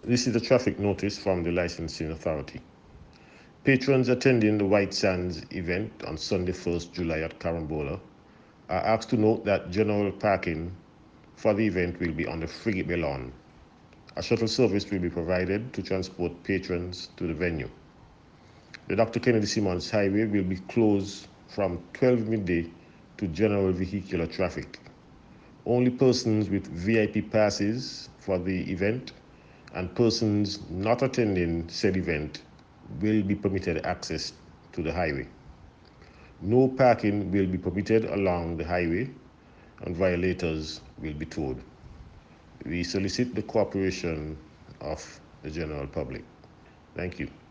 This is a traffic notice from the licensing authority. Patrons attending the White Sands event on Sunday, 1st July at Carambola are asked to note that general parking for the event will be on the Frigate Bay lawn. A shuttle service will be provided to transport patrons to the venue. The Dr. Kennedy Simmons Highway will be closed from 12 midday to general vehicular traffic. Only persons with VIP passes for the event and persons not attending said event will be permitted access to the highway. No parking will be permitted along the highway and violators will be towed. We solicit the cooperation of the general public. Thank you.